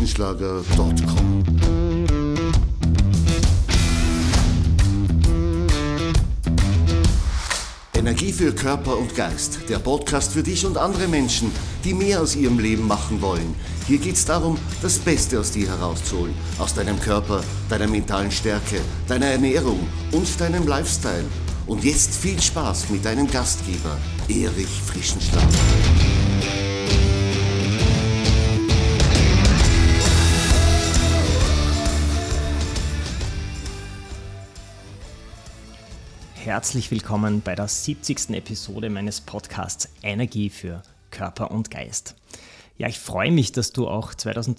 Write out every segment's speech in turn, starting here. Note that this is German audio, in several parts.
www.erichfrischenschlager.com. Energie für Körper und Geist, der Podcast für dich und andere Menschen, die mehr aus ihrem Leben machen wollen. Hier geht es darum, das Beste aus dir herauszuholen, aus deinem Körper, deiner mentalen Stärke, deiner Ernährung und deinem Lifestyle. Und jetzt viel Spaß mit deinem Gastgeber, Erich Frischenschlager. Herzlich willkommen bei der 70. Episode meines Podcasts Energie für Körper und Geist. Ja, ich freue mich, dass du auch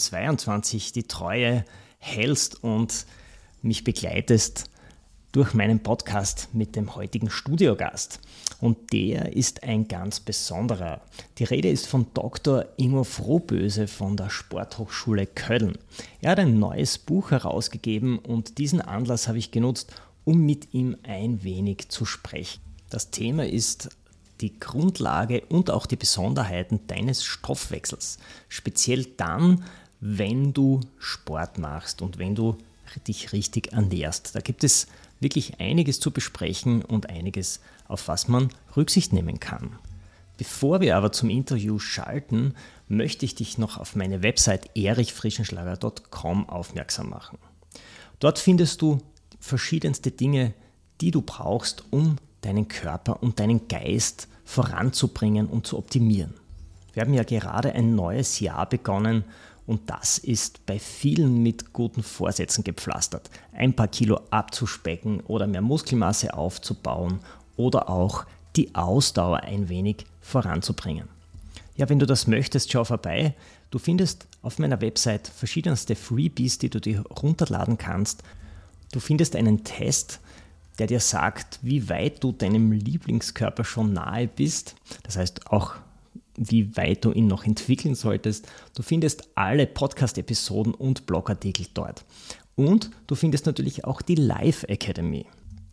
2022 die Treue hältst und mich begleitest durch meinen Podcast mit dem heutigen Studiogast. Und der ist ein ganz besonderer. Die Rede ist von Dr. Ingo Frohböse von der Sporthochschule Köln. Er hat ein neues Buch herausgegeben und diesen Anlass habe ich genutzt, um mit ihm ein wenig zu sprechen. Das Thema ist die Grundlage und auch die Besonderheiten deines Stoffwechsels. Speziell dann, wenn du Sport machst und wenn du dich richtig ernährst. Da gibt es wirklich einiges zu besprechen und einiges, auf was man Rücksicht nehmen kann. Bevor wir aber zum Interview schalten, möchte ich dich noch auf meine Website erichfrischenschlager.com aufmerksam machen. Dort findest du verschiedenste Dinge, die du brauchst, um deinen Körper und deinen Geist voranzubringen und zu optimieren. Wir haben ja gerade ein neues Jahr begonnen und das ist bei vielen mit guten Vorsätzen gepflastert. Ein paar Kilo abzuspecken oder mehr Muskelmasse aufzubauen oder auch die Ausdauer ein wenig voranzubringen. Ja, wenn du das möchtest, schau vorbei. Du findest auf meiner Website verschiedenste Freebies, die du dir runterladen kannst. Du findest einen Test, der dir sagt, wie weit du deinem Lieblingskörper schon nahe bist. Das heißt auch, wie weit du ihn noch entwickeln solltest. Du findest alle Podcast-Episoden und Blogartikel dort. Und du findest natürlich auch die Life Academy.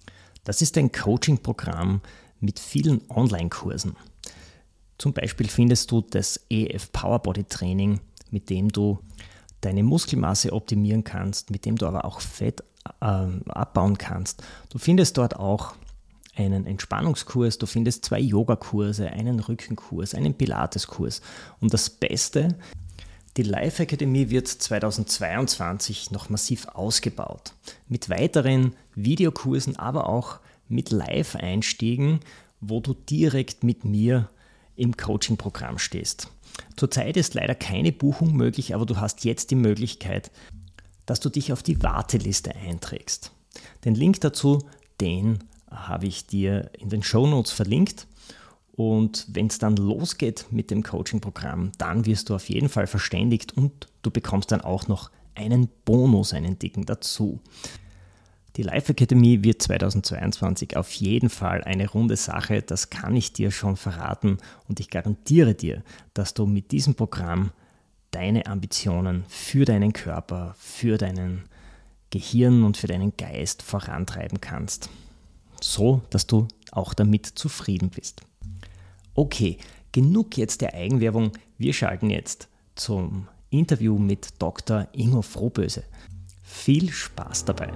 Das ist ein Coaching-Programm mit vielen Online-Kursen. Zum Beispiel findest du das EF Power Body Training, mit dem du deine Muskelmasse optimieren kannst, mit dem du aber auch Fett abbauen kannst. Du findest dort auch einen Entspannungskurs, du findest 2 Yogakurse, einen Rückenkurs, einen Pilateskurs. Und das Beste, die Life Academy wird 2022 noch massiv ausgebaut. Mit weiteren Videokursen, aber auch mit Live-Einstiegen, wo du direkt mit mir im Coaching-Programm stehst. Zurzeit ist leider keine Buchung möglich, aber du hast jetzt die Möglichkeit, dass du dich auf die Warteliste einträgst. Den Link dazu, den habe ich dir in den Shownotes verlinkt. Und wenn es dann losgeht mit dem Coaching-Programm, dann wirst du auf jeden Fall verständigt und du bekommst dann auch noch einen Bonus, einen dicken dazu. Die Life Academy wird 2022 auf jeden Fall eine runde Sache, das kann ich dir schon verraten und ich garantiere dir, dass du mit diesem Programm deine Ambitionen für deinen Körper, für deinen Gehirn und für deinen Geist vorantreiben kannst. So, dass du auch damit zufrieden bist. Okay, genug jetzt der Eigenwerbung. Wir schalten jetzt zum Interview mit Dr. Ingo Frohböse. Viel Spaß dabei.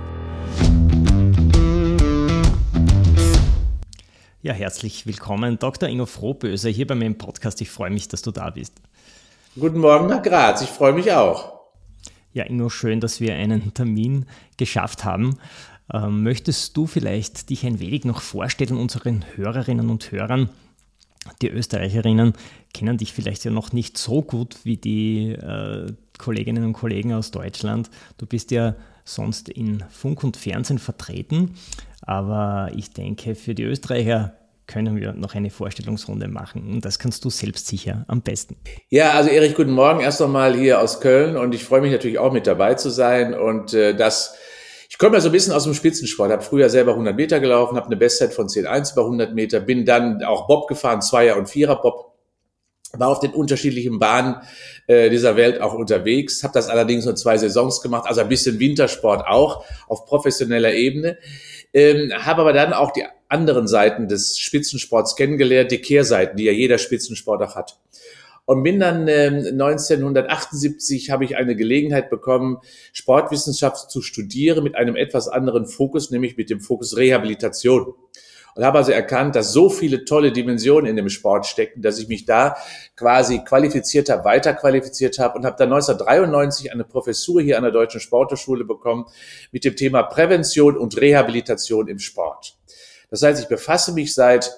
Ja, herzlich willkommen, Dr. Ingo Frohböse, hier bei meinem Podcast. Ich freue mich, dass du da bist. Guten Morgen nach Graz, ich freue mich auch. Ja, Ingo, schön, dass wir einen Termin geschafft haben. Möchtest du vielleicht dich ein wenig noch vorstellen, unseren Hörerinnen und Hörern? Die Österreicherinnen kennen dich vielleicht ja noch nicht so gut wie die Kolleginnen und Kollegen aus Deutschland. Du bist ja sonst in Funk und Fernsehen vertreten, aber ich denke, für die Österreicher können wir noch eine Vorstellungsrunde machen und das kannst du selbst sicher am besten. Ja, also Erich, guten Morgen erst nochmal hier aus Köln und ich freue mich natürlich auch mit dabei zu sein und ich komme ja so ein bisschen aus dem Spitzensport, habe früher selber 100 Meter gelaufen, habe eine Bestzeit von 10,1 über 100 Meter, bin dann auch Bob gefahren, 2er- und 4er-Bob, war auf den unterschiedlichen Bahnen dieser Welt auch unterwegs, habe das allerdings nur 2 Saisons gemacht, also ein bisschen Wintersport auch auf professioneller Ebene, habe aber dann auch die anderen Seiten des Spitzensports kennengelernt, die Kehrseiten, die ja jeder Spitzensport auch hat. und bin dann 1978 habe ich eine Gelegenheit bekommen, Sportwissenschaft zu studieren mit einem etwas anderen Fokus, nämlich mit dem Fokus Rehabilitation. Und habe also erkannt, dass so viele tolle Dimensionen in dem Sport stecken, dass ich mich da quasi weiterqualifiziert habe und habe dann 1993 eine Professur hier an der Deutschen Sporthochschule bekommen mit dem Thema Prävention und Rehabilitation im Sport. Das heißt, ich befasse mich seit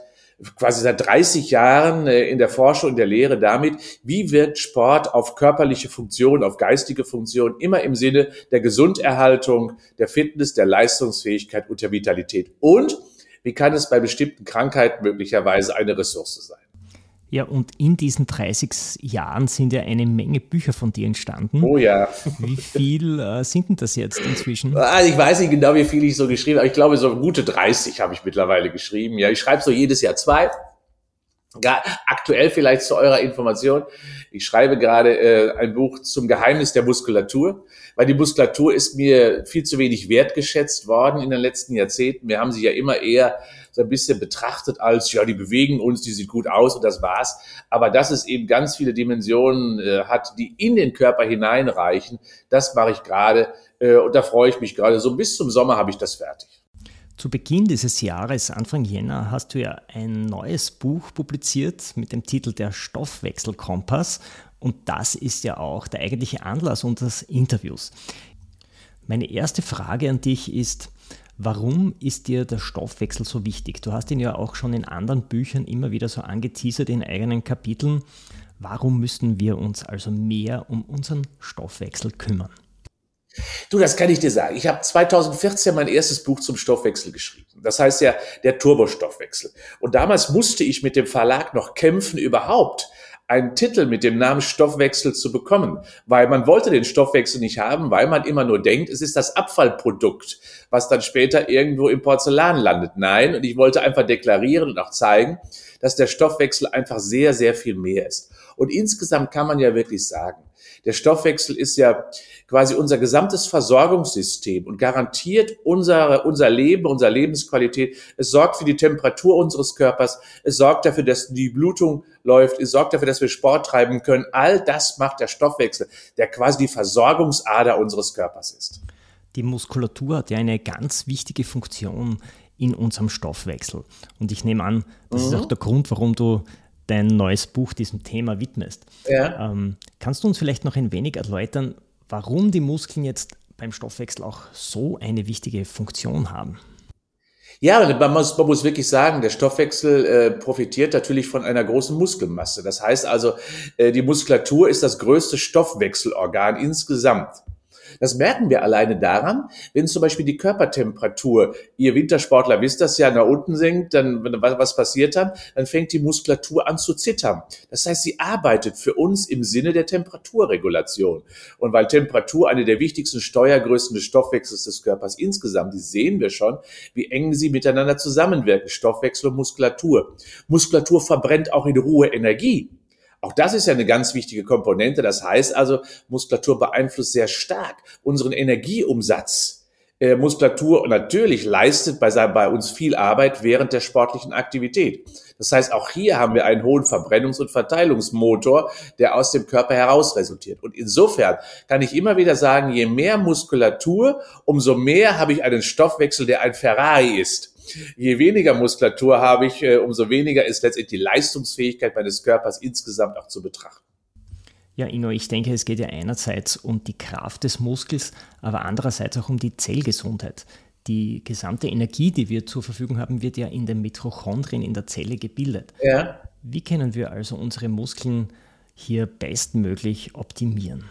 30 Jahren in der Forschung und der Lehre damit, wie wirkt Sport auf körperliche Funktion, auf geistige Funktion, immer im Sinne der Gesunderhaltung, der Fitness, der Leistungsfähigkeit und der Vitalität. Und wie kann es bei bestimmten Krankheiten möglicherweise eine Ressource sein? Ja, und in diesen 30 Jahren sind ja eine Menge Bücher von dir entstanden. Oh ja. Wie viel sind denn das jetzt inzwischen? Also ich weiß nicht genau, wie viel ich so geschrieben habe. Ich glaube, so gute 30 habe ich mittlerweile geschrieben. Ja, ich schreibe so jedes Jahr 2. Aktuell vielleicht zu eurer Information. Ich schreibe gerade ein Buch zum Geheimnis der Muskulatur, weil die Muskulatur ist mir viel zu wenig wertgeschätzt worden in den letzten Jahrzehnten. Wir haben sie ja immer eher so ein bisschen betrachtet als, ja, die bewegen uns, die sieht gut aus und das war's. Aber dass es eben ganz viele Dimensionen hat, die in den Körper hineinreichen, das mache ich gerade und da freue ich mich gerade. So bis zum Sommer habe ich das fertig. Zu Beginn dieses Jahres, Anfang Jänner, hast du ja ein neues Buch publiziert mit dem Titel Der Stoffwechselkompass. Und das ist ja auch der eigentliche Anlass unseres Interviews. Meine erste Frage an dich ist, warum ist dir der Stoffwechsel so wichtig? Du hast ihn ja auch schon in anderen Büchern immer wieder so angeteasert in eigenen Kapiteln. Warum müssen wir uns also mehr um unseren Stoffwechsel kümmern? Du, das kann ich dir sagen. Ich habe 2014 mein erstes Buch zum Stoffwechsel geschrieben. Das heißt ja der Turbostoffwechsel. Und damals musste ich mit dem Verlag noch kämpfen, überhaupt einen Titel mit dem Namen Stoffwechsel zu bekommen, weil man wollte den Stoffwechsel nicht haben, weil man immer nur denkt, es ist das Abfallprodukt, was dann später irgendwo im Porzellan landet. Nein, und ich wollte einfach deklarieren und auch zeigen, dass der Stoffwechsel einfach sehr, sehr viel mehr ist. Und insgesamt kann man ja wirklich sagen, der Stoffwechsel ist ja quasi unser gesamtes Versorgungssystem und garantiert unser Leben, unsere Lebensqualität. Es sorgt für die Temperatur unseres Körpers. Es sorgt dafür, dass die Blutung läuft. Es sorgt dafür, dass wir Sport treiben können. All das macht der Stoffwechsel, der quasi die Versorgungsader unseres Körpers ist. Die Muskulatur hat ja eine ganz wichtige Funktion in unserem Stoffwechsel. Und ich nehme an, das ist auch der Grund, warum du dein neues Buch diesem Thema widmest. Ja. Kannst du uns vielleicht noch ein wenig erläutern, warum die Muskeln jetzt beim Stoffwechsel auch so eine wichtige Funktion haben? Ja, man muss wirklich sagen, der Stoffwechsel profitiert natürlich von einer großen Muskelmasse. Das heißt also, die Muskulatur ist das größte Stoffwechselorgan insgesamt. Das merken wir alleine daran, wenn zum Beispiel die Körpertemperatur, ihr Wintersportler wisst das ja, nach unten sinkt, dann was passiert dann? Dann fängt die Muskulatur an zu zittern. Das heißt, sie arbeitet für uns im Sinne der Temperaturregulation. Und weil Temperatur eine der wichtigsten Steuergrößen des Stoffwechsels des Körpers insgesamt ist, sehen wir schon, wie eng sie miteinander zusammenwirken, Stoffwechsel und Muskulatur. Muskulatur verbrennt auch in Ruhe Energie. Auch das ist ja eine ganz wichtige Komponente. Das heißt also, Muskulatur beeinflusst sehr stark unseren Energieumsatz. Muskulatur natürlich leistet bei uns viel Arbeit während der sportlichen Aktivität. Das heißt, auch hier haben wir einen hohen Verbrennungs- und Verteilungsmotor, der aus dem Körper heraus resultiert. Und insofern kann ich immer wieder sagen, je mehr Muskulatur, umso mehr habe ich einen Stoffwechsel, der ein Ferrari ist. Je weniger Muskulatur habe ich, umso weniger ist letztendlich die Leistungsfähigkeit meines Körpers insgesamt auch zu betrachten. Ja, Ingo, ich denke, es geht ja einerseits um die Kraft des Muskels, aber andererseits auch um die Zellgesundheit. Die gesamte Energie, die wir zur Verfügung haben, wird ja in den Mitochondrien in der Zelle gebildet. Ja. Wie können wir also unsere Muskeln hier bestmöglich optimieren?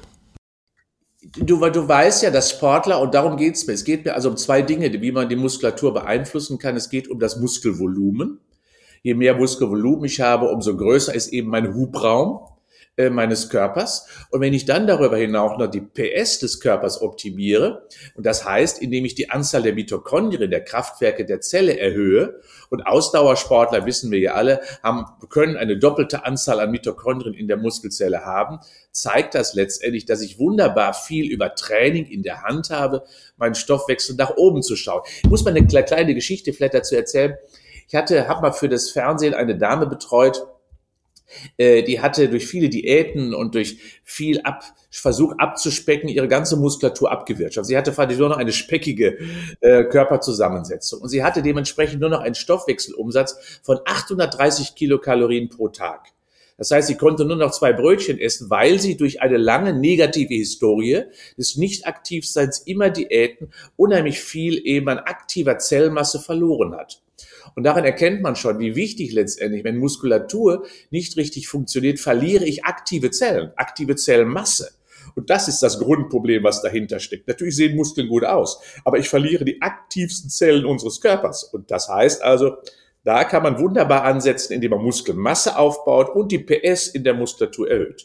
Du weißt ja, dass Sportler, und darum geht's mir. Es geht mir also um zwei Dinge, wie man die Muskulatur beeinflussen kann. Es geht um das Muskelvolumen. Je mehr Muskelvolumen ich habe, umso größer ist eben mein Hubraum meines Körpers. Und wenn ich dann darüber hinaus noch die PS des Körpers optimiere, und das heißt, indem ich die Anzahl der Mitochondrien, der Kraftwerke der Zelle erhöhe, und Ausdauersportler, wissen wir ja alle, können eine doppelte Anzahl an Mitochondrien in der Muskelzelle haben, zeigt das letztendlich, dass ich wunderbar viel über Training in der Hand habe, meinen Stoffwechsel nach oben zu schauen. Ich muss mal eine kleine Geschichte vielleicht dazu erzählen. Ich habe mal für das Fernsehen eine Dame betreut, die hatte durch viele Diäten und durch viel Versuch abzuspecken ihre ganze Muskulatur abgewirtschaftet. Sie hatte faktisch nur noch eine speckige Körperzusammensetzung und sie hatte dementsprechend nur noch einen Stoffwechselumsatz von 830 Kilokalorien pro Tag. Das heißt, sie konnte nur noch 2 Brötchen essen, weil sie durch eine lange negative Historie des Nicht-Aktivseins, immer Diäten, unheimlich viel eben an aktiver Zellmasse verloren hat. Und daran erkennt man schon, wie wichtig letztendlich, wenn Muskulatur nicht richtig funktioniert, verliere ich aktive Zellen, aktive Zellmasse. Und das ist das Grundproblem, was dahinter steckt. Natürlich sehen Muskeln gut aus, aber ich verliere die aktivsten Zellen unseres Körpers. Und das heißt also, da kann man wunderbar ansetzen, indem man Muskelmasse aufbaut und die PS in der Muskulatur erhöht.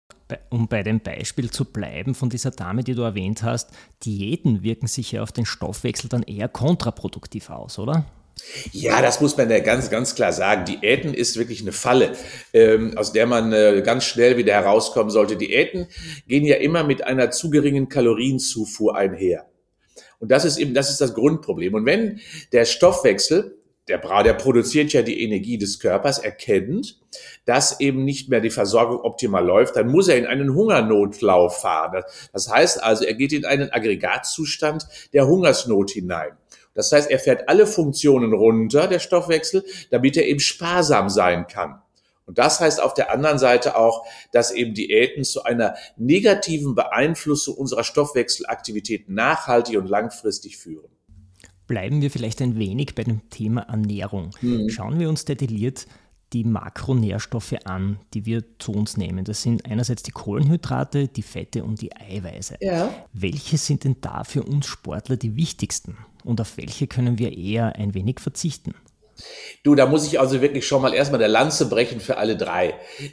Um bei dem Beispiel zu bleiben von dieser Dame, die du erwähnt hast, Diäten wirken sich ja auf den Stoffwechsel dann eher kontraproduktiv aus, oder? Ja, das muss man ja ganz, ganz klar sagen. Diäten ist wirklich eine Falle, aus der man ganz schnell wieder herauskommen sollte. Diäten gehen ja immer mit einer zu geringen Kalorienzufuhr einher. Und das ist das Grundproblem. Und wenn der Stoffwechsel, der produziert ja die Energie des Körpers, erkennt, dass eben nicht mehr die Versorgung optimal läuft, dann muss er in einen Hungernotlauf fahren. Das heißt also, er geht in einen Aggregatzustand der Hungersnot hinein. Das heißt, er fährt alle Funktionen runter, der Stoffwechsel, damit er eben sparsam sein kann. Und das heißt auf der anderen Seite auch, dass eben Diäten zu einer negativen Beeinflussung unserer Stoffwechselaktivität nachhaltig und langfristig führen. Bleiben wir vielleicht ein wenig bei dem Thema Ernährung. Schauen wir uns detailliert die Makronährstoffe an, die wir zu uns nehmen. Das sind einerseits die Kohlenhydrate, die Fette und die Eiweiße. Ja. Welche sind denn da für uns Sportler die wichtigsten? Und auf welche können wir eher ein wenig verzichten? Du, da muss ich also wirklich schon mal erstmal der Lanze brechen für alle 3.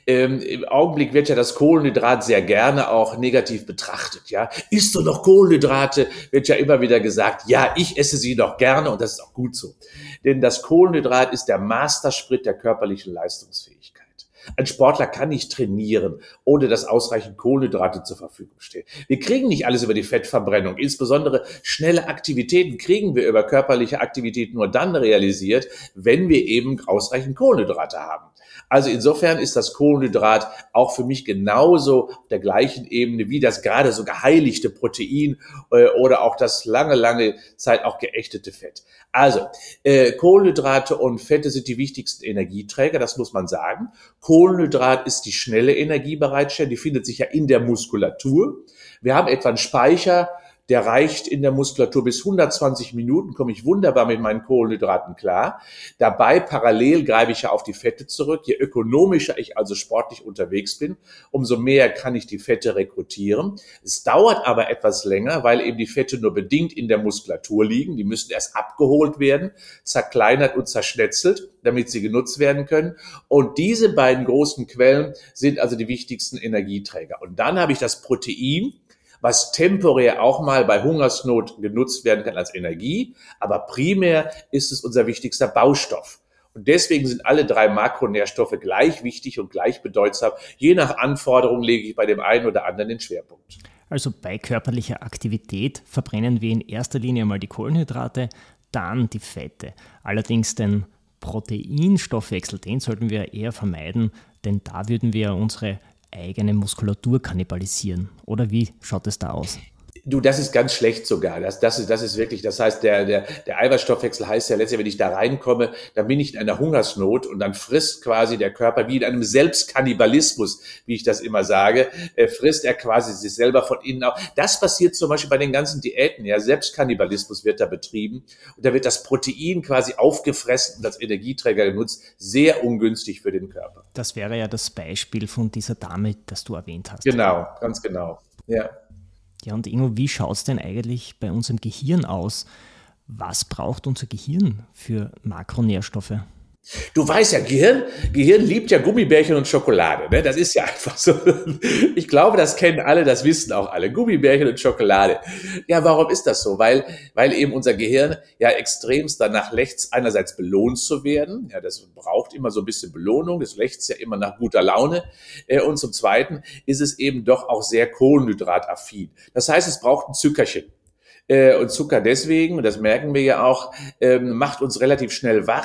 Im Augenblick wird ja das Kohlenhydrat sehr gerne auch negativ betrachtet. Ja, isst du noch Kohlenhydrate? Wird ja immer wieder gesagt, ja, ich esse sie doch gerne und das ist auch gut so. Denn das Kohlenhydrat ist der Mastersprit der körperlichen Leistungsfähigkeit. Ein Sportler kann nicht trainieren, ohne dass ausreichend Kohlenhydrate zur Verfügung stehen. Wir kriegen nicht alles über die Fettverbrennung. Insbesondere schnelle Aktivitäten kriegen wir über körperliche Aktivität nur dann realisiert, wenn wir eben ausreichend Kohlenhydrate haben. Also insofern ist das Kohlenhydrat auch für mich genauso auf der gleichen Ebene wie das gerade so geheiligte Protein oder auch das lange Zeit auch geächtete Fett. Also Kohlenhydrate und Fette sind die wichtigsten Energieträger, das muss man sagen. Kohlenhydrat ist die schnelle Energiebereitstellung, die findet sich ja in der Muskulatur. Wir haben etwa einen Speicher, der reicht in der Muskulatur bis 120 Minuten, komme ich wunderbar mit meinen Kohlenhydraten klar. Dabei parallel greife ich ja auf die Fette zurück. Je ökonomischer ich also sportlich unterwegs bin, umso mehr kann ich die Fette rekrutieren. Es dauert aber etwas länger, weil eben die Fette nur bedingt in der Muskulatur liegen. Die müssen erst abgeholt werden, zerkleinert und zerschnetzelt, damit sie genutzt werden können. Und diese beiden großen Quellen sind also die wichtigsten Energieträger. Und dann habe ich das Protein, was temporär auch mal bei Hungersnot genutzt werden kann als Energie, aber primär ist es unser wichtigster Baustoff. Und deswegen sind alle 3 Makronährstoffe gleich wichtig und gleich bedeutsam. Je nach Anforderung lege ich bei dem einen oder anderen den Schwerpunkt. Also bei körperlicher Aktivität verbrennen wir in erster Linie mal die Kohlenhydrate, dann die Fette. Allerdings den Proteinstoffwechsel, den sollten wir eher vermeiden, denn da würden wir unsere eigene Muskulatur kannibalisieren. Oder wie schaut es da aus? Du, das ist ganz schlecht sogar. Das ist wirklich, das heißt, der Eiweißstoffwechsel heißt ja letztlich, wenn ich da reinkomme, dann bin ich in einer Hungersnot und dann frisst quasi der Körper wie in einem Selbstkannibalismus, wie ich das immer sage, frisst er quasi sich selber von innen auf. Das passiert zum Beispiel bei den ganzen Diäten, ja, Selbstkannibalismus wird da betrieben und da wird das Protein quasi aufgefressen und als Energieträger genutzt, sehr ungünstig für den Körper. Das wäre ja das Beispiel von dieser Dame, das du erwähnt hast. Genau, ganz genau, ja. Ja, und Ingo, wie schaut es denn eigentlich bei unserem Gehirn aus? Was braucht unser Gehirn für Makronährstoffe? Du weißt ja, Gehirn liebt ja Gummibärchen und Schokolade, ne? Das ist ja einfach so. Ich glaube, das kennen alle, das wissen auch alle. Gummibärchen und Schokolade. Ja, warum ist das so? Weil eben unser Gehirn ja extremst danach lechzt, einerseits belohnt zu werden. Ja, das braucht immer so ein bisschen Belohnung. Das lechzt ja immer nach guter Laune. Und zum Zweiten ist es eben doch auch sehr kohlenhydrataffin. Das heißt, es braucht ein Zuckerchen. Und Zucker deswegen, und das merken wir ja auch, macht uns relativ schnell wach,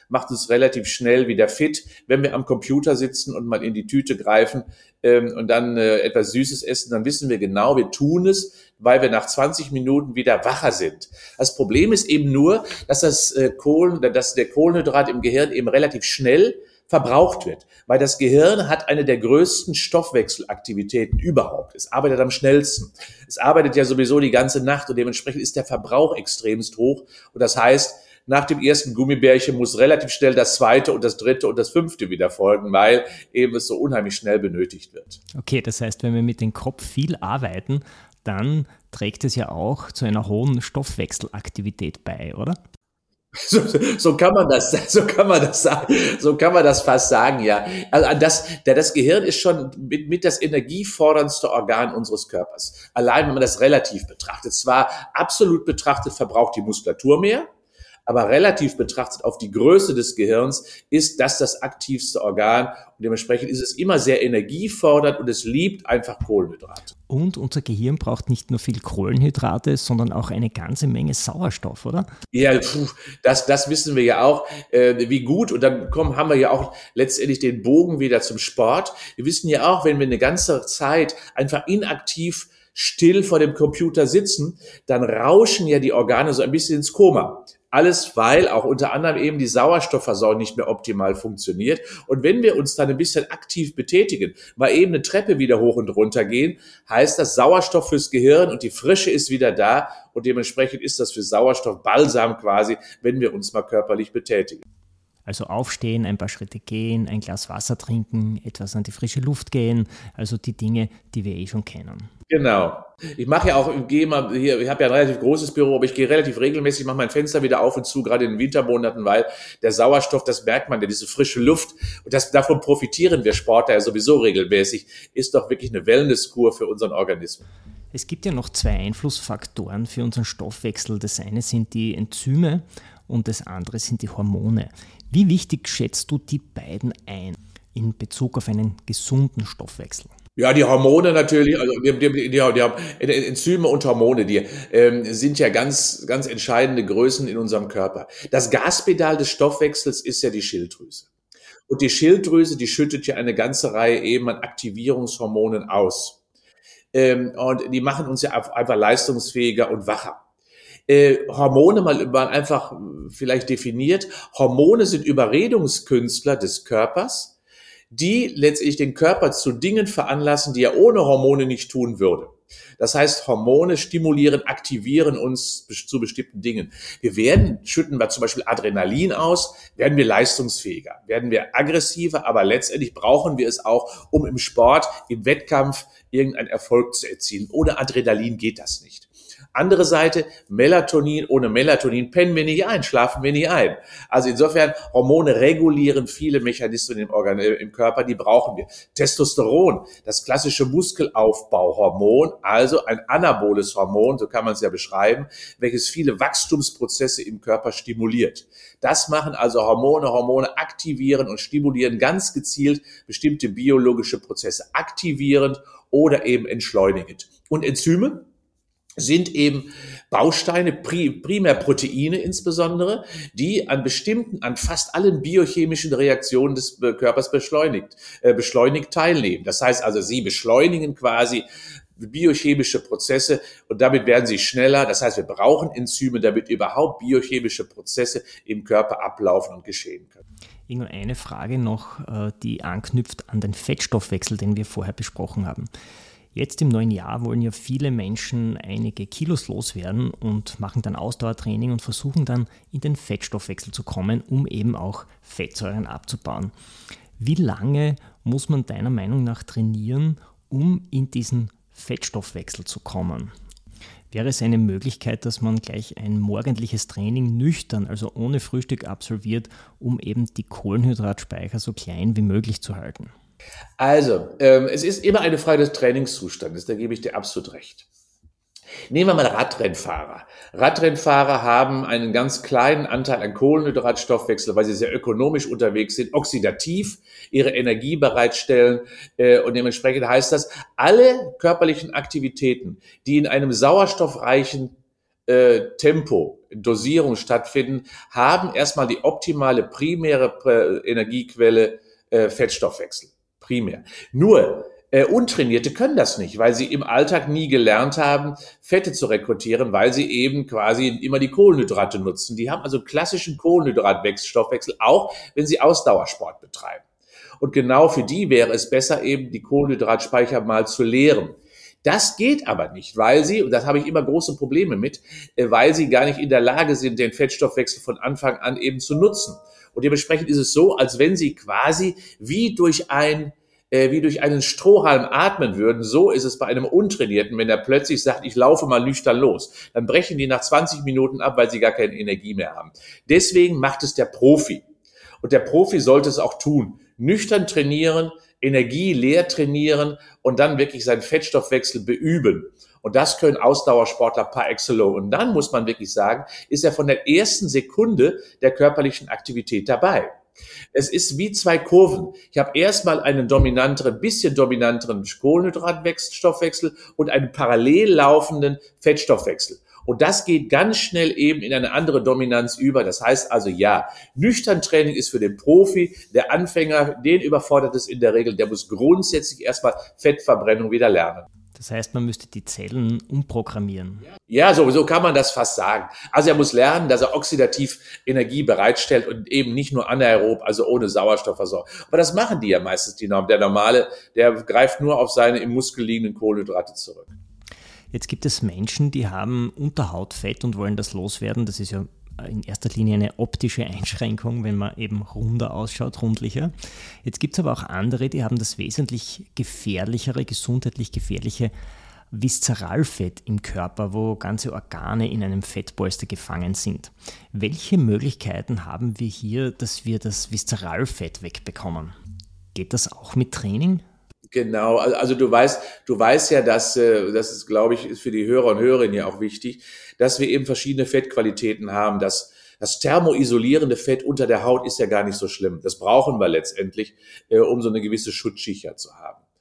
macht uns relativ schnell wieder fit, wenn wir am Computer sitzen und mal in die Tüte greifen und dann etwas Süßes essen, dann wissen wir genau, wir tun es, weil wir nach 20 Minuten wieder wacher sind. Das Problem ist eben nur, dass der Kohlenhydrat im Gehirn eben relativ schnell verbraucht wird, weil das Gehirn hat eine der größten Stoffwechselaktivitäten überhaupt. Es arbeitet am schnellsten. Es arbeitet ja sowieso die ganze Nacht und dementsprechend ist der Verbrauch extremst hoch. Und das heißt, nach dem ersten Gummibärchen muss relativ schnell das zweite und das dritte und das fünfte wieder folgen, weil eben es so unheimlich schnell benötigt wird. Okay, das heißt, wenn wir mit dem Kopf viel arbeiten, dann trägt es ja auch zu einer hohen Stoffwechselaktivität bei, oder? So kann man das sagen, so kann man das fast sagen, ja. Also das Gehirn ist schon mit das energieforderndste Organ unseres Körpers. Allein wenn man das relativ betrachtet. Zwar absolut betrachtet verbraucht die Muskulatur mehr, aber relativ betrachtet auf die Größe des Gehirns ist das aktivste Organ und dementsprechend ist es immer sehr energiefordernd und es liebt einfach Kohlenhydrate. Und unser Gehirn braucht nicht nur viel Kohlenhydrate, sondern auch eine ganze Menge Sauerstoff, oder? Ja, das wissen wir ja auch, wie gut. Und dann haben wir ja auch letztendlich den Bogen wieder zum Sport. Wir wissen ja auch, wenn wir eine ganze Zeit einfach inaktiv still vor dem Computer sitzen, dann rauschen ja die Organe so ein bisschen ins Koma. Alles, weil auch unter anderem eben die Sauerstoffversorgung nicht mehr optimal funktioniert. Und wenn wir uns dann ein bisschen aktiv betätigen, mal eben eine Treppe wieder hoch und runter gehen, heißt das Sauerstoff fürs Gehirn und die Frische ist wieder da. Und dementsprechend ist das für Sauerstoff Balsam quasi, wenn wir uns mal körperlich betätigen. Also aufstehen, ein paar Schritte gehen, ein Glas Wasser trinken, etwas an die frische Luft gehen, also die Dinge, die wir schon kennen. Genau. Ich habe ja ein relativ großes Büro, aber ich gehe relativ regelmäßig, mache mein Fenster wieder auf und zu, gerade in den Wintermonaten, weil der Sauerstoff, das merkt man ja, diese frische Luft, und davon profitieren wir Sportler ja sowieso regelmäßig, ist doch wirklich eine Wellnesskur für unseren Organismus. Es gibt ja noch zwei Einflussfaktoren für unseren Stoffwechsel. Das eine sind die Enzyme und das andere sind die Hormone. Wie wichtig schätzt du die beiden ein in Bezug auf einen gesunden Stoffwechsel? Ja, die Hormone natürlich, also die Enzyme und Hormone, die sind ja ganz, ganz entscheidende Größen in unserem Körper. Das Gaspedal des Stoffwechsels ist ja die Schilddrüse. Und die Schilddrüse, die schüttet ja eine ganze Reihe eben an Aktivierungshormonen aus. Und die machen uns ja einfach leistungsfähiger und wacher. Hormone mal einfach vielleicht definiert. Hormone sind Überredungskünstler des Körpers, die letztendlich den Körper zu Dingen veranlassen, die er ohne Hormone nicht tun würde. Das heißt, Hormone stimulieren, aktivieren uns zu bestimmten Dingen. Schütten wir zum Beispiel Adrenalin aus, werden wir leistungsfähiger, werden wir aggressiver, aber letztendlich brauchen wir es auch, um im Sport, im Wettkampf irgendeinen Erfolg zu erzielen. Ohne Adrenalin geht das nicht. Andere Seite, Melatonin, ohne Melatonin pennen wir nicht ein, schlafen wir nicht ein. Also insofern, Hormone regulieren viele Mechanismen im Körper, die brauchen wir. Testosteron, das klassische Muskelaufbauhormon, also ein anaboles Hormon, so kann man es ja beschreiben, welches viele Wachstumsprozesse im Körper stimuliert. Das machen also Hormone. Hormone aktivieren und stimulieren ganz gezielt bestimmte biologische Prozesse, aktivierend oder eben entschleunigend. Und Enzyme sind eben Bausteine, primär Proteine insbesondere, die an fast allen biochemischen Reaktionen des Körpers beschleunigt teilnehmen. Das heißt also, sie beschleunigen quasi biochemische Prozesse und damit werden sie schneller. Das heißt, wir brauchen Enzyme, damit überhaupt biochemische Prozesse im Körper ablaufen und geschehen können. Ingo, eine Frage noch, die anknüpft an den Fettstoffwechsel, den wir vorher besprochen haben. Jetzt im neuen Jahr wollen ja viele Menschen einige Kilos loswerden und machen dann Ausdauertraining und versuchen dann in den Fettstoffwechsel zu kommen, um eben auch Fettsäuren abzubauen. Wie lange muss man deiner Meinung nach trainieren, um in diesen Fettstoffwechsel zu kommen? Wäre es eine Möglichkeit, dass man gleich ein morgendliches Training nüchtern, also ohne Frühstück absolviert, um eben die Kohlenhydratspeicher so klein wie möglich zu halten? Also, es ist immer eine Frage des Trainingszustandes, da gebe ich dir absolut recht. Nehmen wir mal Radrennfahrer. Radrennfahrer haben einen ganz kleinen Anteil an Kohlenhydratstoffwechsel, weil sie sehr ökonomisch unterwegs sind, oxidativ ihre Energie bereitstellen und dementsprechend heißt das, alle körperlichen Aktivitäten, die in einem sauerstoffreichen Tempo, Dosierung stattfinden, haben erstmal die optimale primäre Energiequelle Fettstoffwechsel. Primär. Nur Untrainierte können das nicht, weil sie im Alltag nie gelernt haben, Fette zu rekrutieren, weil sie eben quasi immer die Kohlenhydrate nutzen. Die haben also klassischen Kohlenhydratstoffwechsel, auch wenn sie Ausdauersport betreiben. Und genau für die wäre es besser, eben die Kohlenhydratspeicher mal zu leeren. Das geht aber nicht, weil sie, und das habe ich immer große Probleme mit, weil sie gar nicht in der Lage sind, den Fettstoffwechsel von Anfang an eben zu nutzen. Und dementsprechend ist es so, als wenn sie quasi wie durch einen Strohhalm atmen würden. So ist es bei einem Untrainierten, wenn er plötzlich sagt, ich laufe mal nüchtern los. Dann brechen die nach 20 Minuten ab, weil sie gar keine Energie mehr haben. Deswegen macht es der Profi. Und der Profi sollte es auch tun. Nüchtern trainieren, Energie leer trainieren und dann wirklich seinen Fettstoffwechsel beüben. Und das können Ausdauersportler par excellence. Und dann muss man wirklich sagen, ist er von der ersten Sekunde der körperlichen Aktivität dabei. Es ist wie zwei Kurven. Ich habe erstmal einen bisschen dominanteren Kohlenhydratstoffwechsel und einen parallel laufenden Fettstoffwechsel. Und das geht ganz schnell eben in eine andere Dominanz über. Das heißt also, ja, nüchtern Training ist für den Profi, der Anfänger, den überfordert es in der Regel, der muss grundsätzlich erstmal Fettverbrennung wieder lernen. Das heißt, man müsste die Zellen umprogrammieren. Ja, sowieso kann man das fast sagen. Also er muss lernen, dass er oxidativ Energie bereitstellt und eben nicht nur anaerob, also ohne Sauerstoffversorgung. Aber das machen die ja meistens, der Normale, der greift nur auf seine im Muskel liegenden Kohlenhydrate zurück. Jetzt gibt es Menschen, die haben Unterhautfett und wollen das loswerden. Das ist ja in erster Linie eine optische Einschränkung, wenn man eben runder ausschaut, rundlicher. Jetzt gibt es aber auch andere, die haben das wesentlich gefährlichere, gesundheitlich gefährliche Viszeralfett im Körper, wo ganze Organe in einem Fettpolster gefangen sind. Welche Möglichkeiten haben wir hier, dass wir das Viszeralfett wegbekommen? Geht das auch mit Training? Genau, also du weißt ja, dass das ist, glaube ich, ist für die Hörer und Hörerinnen ja auch wichtig, dass wir eben verschiedene Fettqualitäten haben. Das thermoisolierende Fett unter der Haut ist ja gar nicht so schlimm. Das brauchen wir letztendlich, um so eine gewisse Schutzschicht zu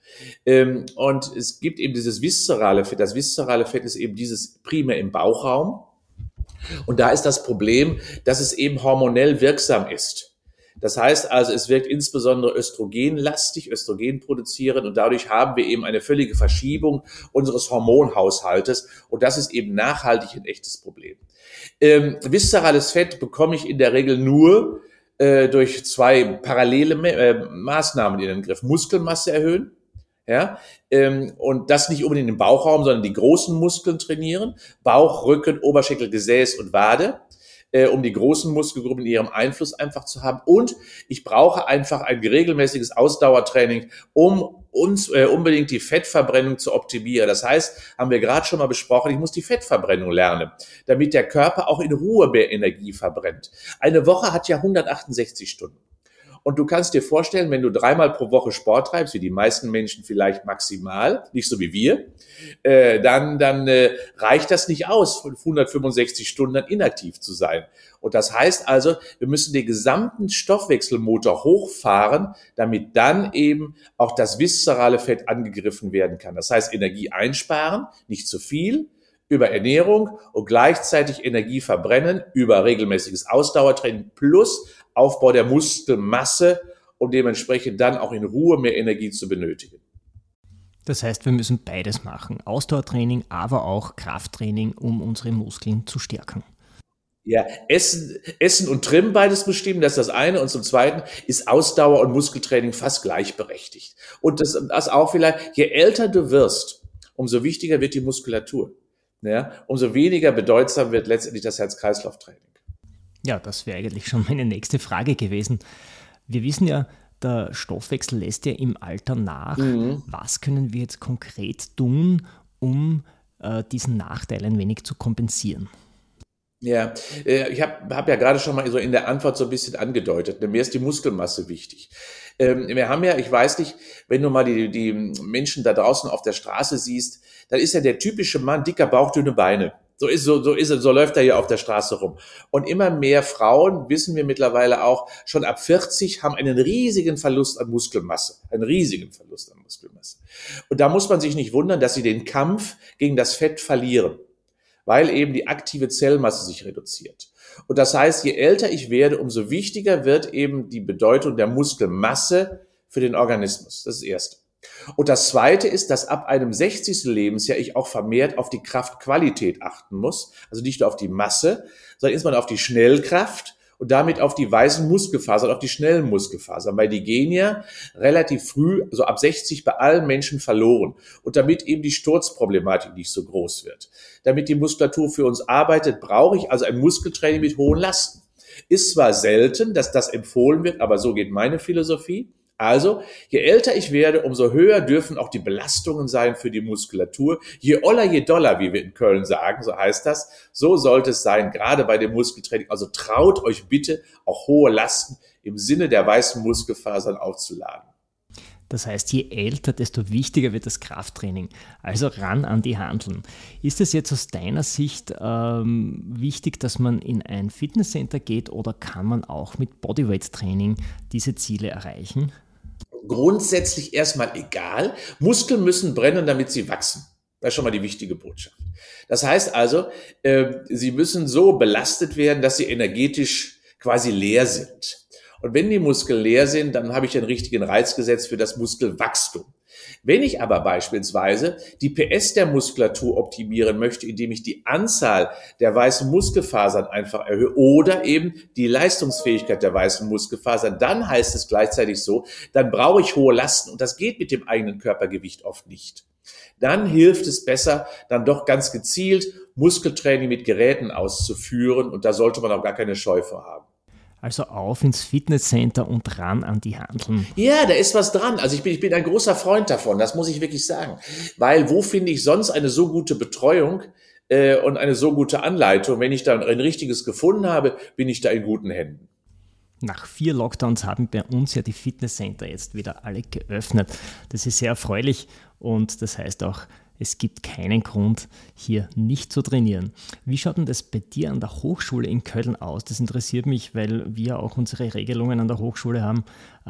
haben. Und es gibt eben dieses viszerale Fett. Das viszerale Fett ist eben dieses primär im Bauchraum. Und da ist das Problem, dass es eben hormonell wirksam ist. Das heißt also, es wirkt insbesondere östrogenlastig, Östrogen produzieren und dadurch haben wir eben eine völlige Verschiebung unseres Hormonhaushaltes und das ist eben nachhaltig ein echtes Problem. Viszerales Fett bekomme ich in der Regel nur durch zwei parallele Maßnahmen in den Griff. Muskelmasse erhöhen. Ja, und das nicht unbedingt im Bauchraum, sondern die großen Muskeln trainieren. Bauch, Rücken, Oberschenkel, Gesäß und Wade. Um die großen Muskelgruppen in ihrem Einfluss einfach zu haben. Und ich brauche einfach ein regelmäßiges Ausdauertraining, um unbedingt die Fettverbrennung zu optimieren. Das heißt, haben wir gerade schon mal besprochen, ich muss die Fettverbrennung lernen, damit der Körper auch in Ruhe mehr Energie verbrennt. Eine Woche hat ja 168 Stunden. Und du kannst dir vorstellen, wenn du 3-mal pro Woche Sport treibst, wie die meisten Menschen vielleicht maximal, nicht so wie wir, dann reicht das nicht aus, 165 Stunden dann inaktiv zu sein. Und das heißt also, wir müssen den gesamten Stoffwechselmotor hochfahren, damit dann eben auch das viszerale Fett angegriffen werden kann. Das heißt, Energie einsparen, nicht zu viel, über Ernährung und gleichzeitig Energie verbrennen, über regelmäßiges Ausdauertraining plus Aufbau der Muskelmasse, um dementsprechend dann auch in Ruhe mehr Energie zu benötigen. Das heißt, wir müssen beides machen. Ausdauertraining, aber auch Krafttraining, um unsere Muskeln zu stärken. Ja, Essen und Trimmen beides bestimmen, das ist das eine. Und zum Zweiten ist Ausdauer- und Muskeltraining fast gleichberechtigt. Und das auch vielleicht, je älter du wirst, umso wichtiger wird die Muskulatur. Ja, umso weniger bedeutsam wird letztendlich das Herz-Kreislauf-Training. Ja, das wäre eigentlich schon meine nächste Frage gewesen. Wir wissen ja, der Stoffwechsel lässt ja im Alter nach. Was können wir jetzt konkret tun, um diesen Nachteil ein wenig zu kompensieren? Ja, ich hab ja gerade schon mal so in der Antwort so ein bisschen angedeutet. Mir ist die Muskelmasse wichtig. Wir haben ja, ich weiß nicht, wenn du mal die Menschen da draußen auf der Straße siehst, dann ist ja der typische Mann dicker Bauch, dünne Beine. So läuft er ja auf der Straße rum. Und immer mehr Frauen, wissen wir mittlerweile auch, schon ab 40 haben einen riesigen Verlust an Muskelmasse. Und da muss man sich nicht wundern, dass sie den Kampf gegen das Fett verlieren. weil eben die aktive Zellmasse sich reduziert. Und das heißt, je älter ich werde, umso wichtiger wird eben die Bedeutung der Muskelmasse für den Organismus. Das ist das Erste. Und das Zweite ist, dass ab einem 60. Lebensjahr ich auch vermehrt auf die Kraftqualität achten muss. Also nicht nur auf die Masse, sondern insbesondere auf die Schnellkraft und damit auf die weißen Muskelfasern, auf die schnellen Muskelfasern, weil die gehen ja relativ früh, also ab 60 bei allen Menschen verloren. Und damit eben die Sturzproblematik nicht so groß wird. Damit die Muskulatur für uns arbeitet, brauche ich also ein Muskeltraining mit hohen Lasten. Ist zwar selten, dass das empfohlen wird, aber so geht meine Philosophie. Also, je älter ich werde, umso höher dürfen auch die Belastungen sein für die Muskulatur. Je oller, je doller, wie wir in Köln sagen, so heißt das. So sollte es sein, gerade bei dem Muskeltraining. Also traut euch bitte, auch hohe Lasten im Sinne der weißen Muskelfasern aufzuladen. Das heißt, je älter, desto wichtiger wird das Krafttraining. Also ran an die Hanteln. Ist es jetzt aus deiner Sicht wichtig, dass man in ein Fitnesscenter geht oder kann man auch mit Bodyweight-Training diese Ziele erreichen? Grundsätzlich erstmal egal. Muskeln müssen brennen, damit sie wachsen. Das ist schon mal die wichtige Botschaft. Das heißt also, sie müssen so belastet werden, dass sie energetisch quasi leer sind. Und wenn die Muskeln leer sind, dann habe ich den richtigen Reiz gesetzt für das Muskelwachstum. Wenn ich aber beispielsweise die PS der Muskulatur optimieren möchte, indem ich die Anzahl der weißen Muskelfasern einfach erhöhe oder eben die Leistungsfähigkeit der weißen Muskelfasern, dann heißt es gleichzeitig so, dann brauche ich hohe Lasten und das geht mit dem eigenen Körpergewicht oft nicht. Dann hilft es besser, dann doch ganz gezielt Muskeltraining mit Geräten auszuführen und da sollte man auch gar keine Scheu vor haben. Also auf ins Fitnesscenter und ran an die Hanteln. Ja, da ist was dran. Also ich bin ein großer Freund davon, das muss ich wirklich sagen. Weil wo finde ich sonst eine so gute Betreuung und eine so gute Anleitung? Wenn ich dann ein richtiges gefunden habe, bin ich da in guten Händen. Nach 4 Lockdowns haben bei uns ja die Fitnesscenter jetzt wieder alle geöffnet. Das ist sehr erfreulich und das heißt auch, es gibt keinen Grund, hier nicht zu trainieren. Wie schaut denn das bei dir an der Hochschule in Köln aus? Das interessiert mich, weil wir auch unsere Regelungen an der Hochschule haben.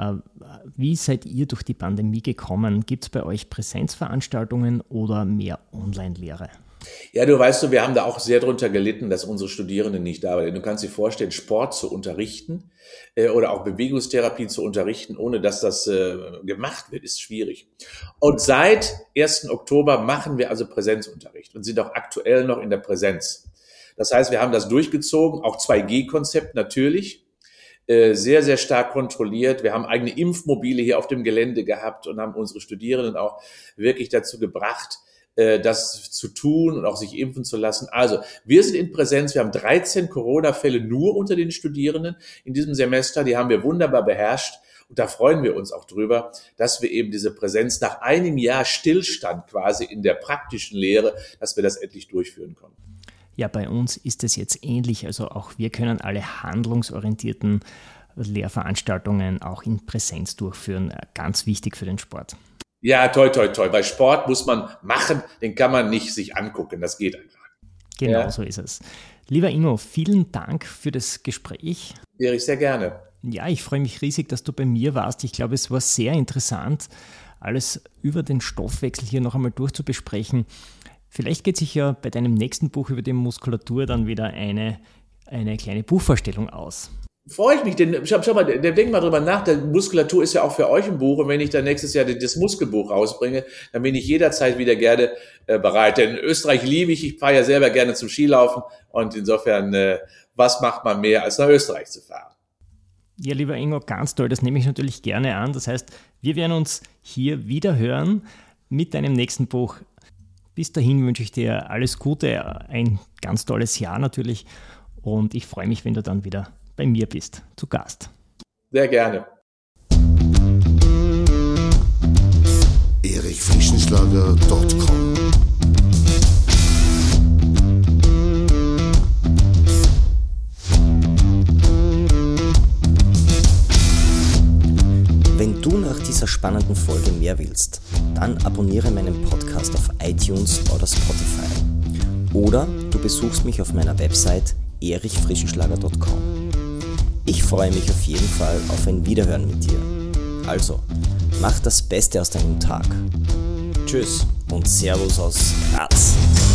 Wie seid ihr durch die Pandemie gekommen? Gibt es bei euch Präsenzveranstaltungen oder mehr Online-Lehre? Ja, du weißt, wir haben da auch sehr drunter gelitten, dass unsere Studierenden nicht da waren. Du kannst dir vorstellen, Sport zu unterrichten oder auch Bewegungstherapie zu unterrichten, ohne dass das gemacht wird, ist schwierig. Und seit 1. Oktober machen wir also Präsenzunterricht und sind auch aktuell noch in der Präsenz. Das heißt, wir haben das durchgezogen, auch 2G-Konzept natürlich, sehr, sehr stark kontrolliert. Wir haben eigene Impfmobile hier auf dem Gelände gehabt und haben unsere Studierenden auch wirklich dazu gebracht, das zu tun und auch sich impfen zu lassen. Also wir sind in Präsenz, wir haben 13 Corona-Fälle nur unter den Studierenden in diesem Semester, die haben wir wunderbar beherrscht und da freuen wir uns auch drüber, dass wir eben diese Präsenz nach einem Jahr Stillstand quasi in der praktischen Lehre, dass wir das endlich durchführen können. Ja, bei uns ist es jetzt ähnlich, also auch wir können alle handlungsorientierten Lehrveranstaltungen auch in Präsenz durchführen, ganz wichtig für den Sport. Ja, toi, toi, toi. Bei Sport muss man machen, den kann man nicht sich angucken. Das geht einfach. Genau, ja. So ist es. Lieber Ingo, vielen Dank für das Gespräch. Erich, sehr gerne. Ja, ich freue mich riesig, dass du bei mir warst. Ich glaube, es war sehr interessant, alles über den Stoffwechsel hier noch einmal durchzubesprechen. Vielleicht geht sich ja bei deinem nächsten Buch über die Muskulatur dann wieder eine kleine Buchvorstellung aus. Freue ich mich, denn schau mal, denk mal drüber nach, der Muskulatur ist ja auch für euch ein Buch und wenn ich dann nächstes Jahr das Muskelbuch rausbringe, dann bin ich jederzeit wieder gerne bereit. Denn Österreich liebe ich fahre ja selber gerne zum Skilaufen und insofern, was macht man mehr, als nach Österreich zu fahren? Ja, lieber Ingo, ganz toll, das nehme ich natürlich gerne an. Das heißt, wir werden uns hier wieder hören mit deinem nächsten Buch. Bis dahin wünsche ich dir alles Gute, ein ganz tolles Jahr natürlich und ich freue mich, wenn du dann wieder bei mir bist, zu Gast. Sehr gerne. erichfrischenschlager.com Wenn du nach dieser spannenden Folge mehr willst, dann abonniere meinen Podcast auf iTunes oder Spotify. Oder du besuchst mich auf meiner Website erichfrischenschlager.com. Ich freue mich auf jeden Fall auf ein Wiederhören mit dir. Also, mach das Beste aus deinem Tag. Tschüss und Servus aus Graz.